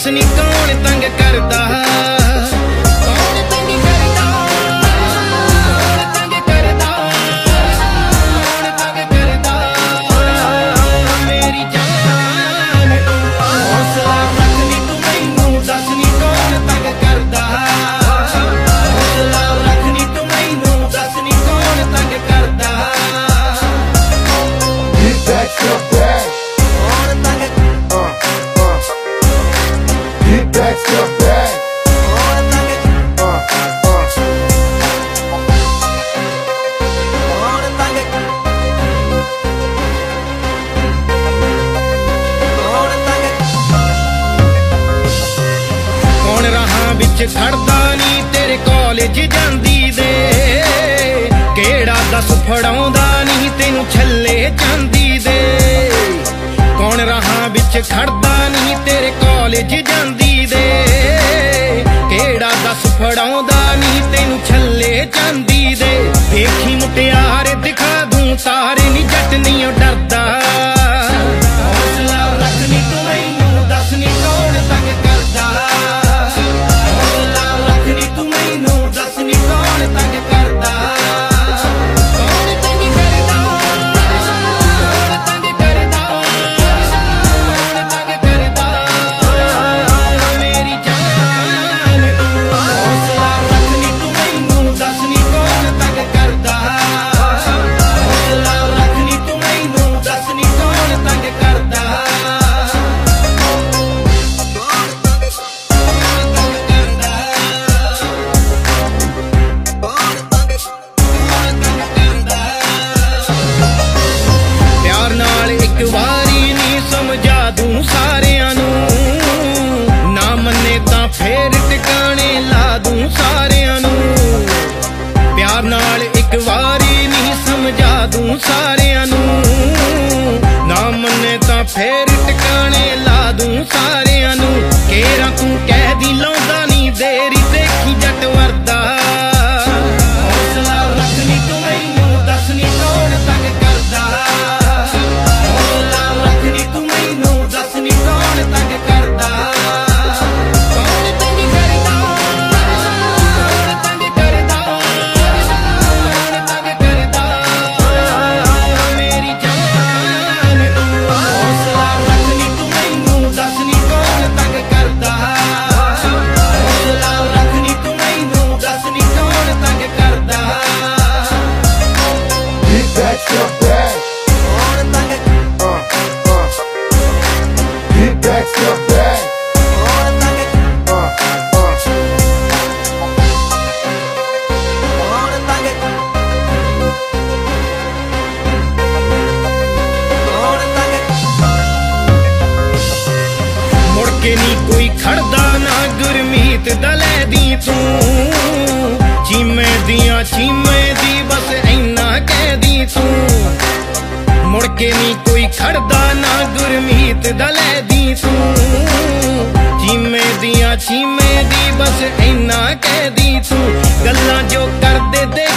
दस नी कौन तंग करदा खड़दा नी तेरे कॉलेज जांदी दे केड़ा दस फड़ाउंदा नी तेनू छल्ले चांदी दे कौन राहां विच खड़दा नी तेरे कॉलेज जांदी दे केड़ा दस फड़ाउंदा नी तेनू छल्ले चांदी दे देखी मुटियार दिखा दूं तारे नी जट नी डरदा हौसला रखनी तू मैनू दस नी कौन तंग करदा सारियां नू ना मन्ने तां फेर टिकाने ला दूं सारियां नू केरा तू कह दी लौंदा नी देरी देखी जट वरदा हौसला रखनी तू मैनू दस नी कौन तंग करदा हौसला रखनी तू मैनू दस नी कौन तंग करदा कोई खड़दा ना गुरमीत दले दी तू चीमे दियां चीमे दी बस इन्ना कह दी तू मुड़ के नी कोई खड़दा ना गुरमीत दले दी तू चीमे दियां चीमे दी बस इन्ना कह दी तू गल्लां जो कर दे